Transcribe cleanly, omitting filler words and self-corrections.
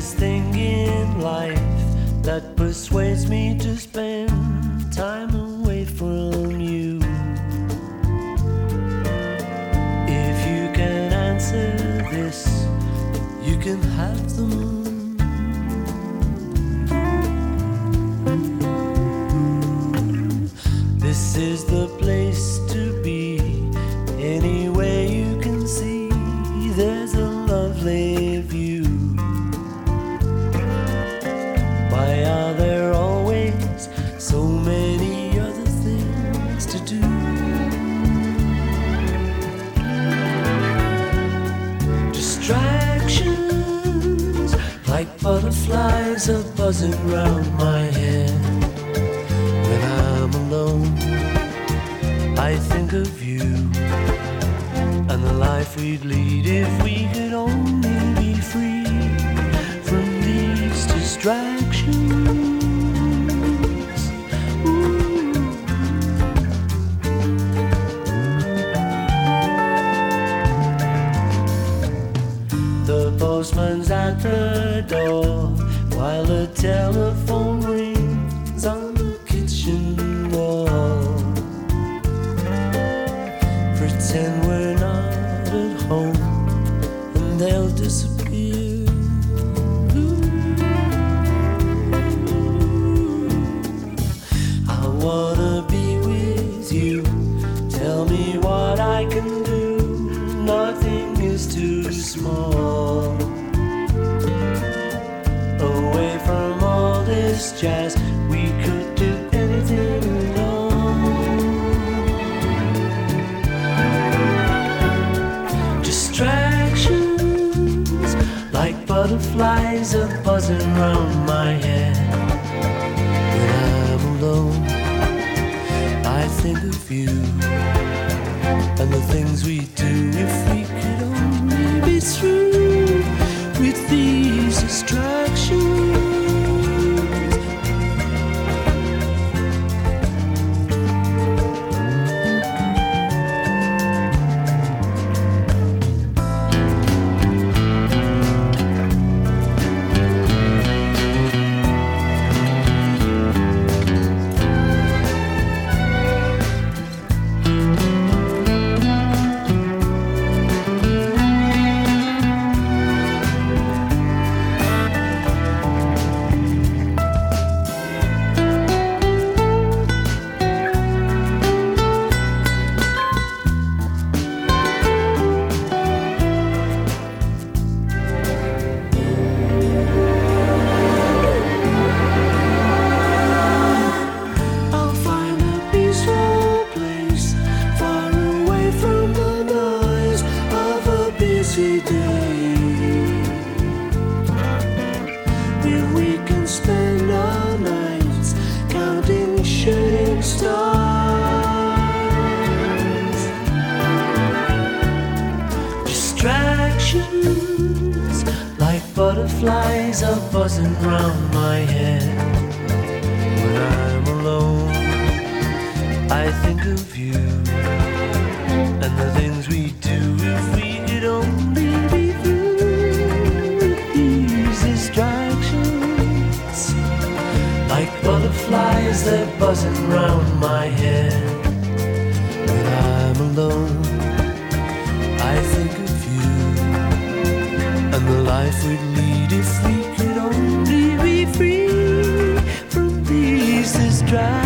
this thing in life that persuades me to spend time away from you. If you can answer this, you can have the moon. This is the place to be. Anyway you can see, there's a lovely view. Why are there always so many other things to do? Distractions, like butterflies, are buzzing round my head. When I'm alone, I think of you and the life we'd lead if we could only be free from these distractions. Ooh. The postman's at the door while the telephone rings on the kitchen wall. Pretend we're not at home and they'll disappear. I wanna be with you. Tell me what I can do. Nothing is too small. Away from all this jazz, we could do anything at all. Distractions, like butterflies, are buzzing round my head. When I'm alone, I think of you and the things we do if we could only be through with these distractions. Distractions, like butterflies, are buzzing round my head. When I'm alone, I think of you and the things we do if we could only be through with these distractions. Like butterflies, they're buzzing round my head. When I'm alone, I think of you and the life we'd lead if we could only be free from these distractions.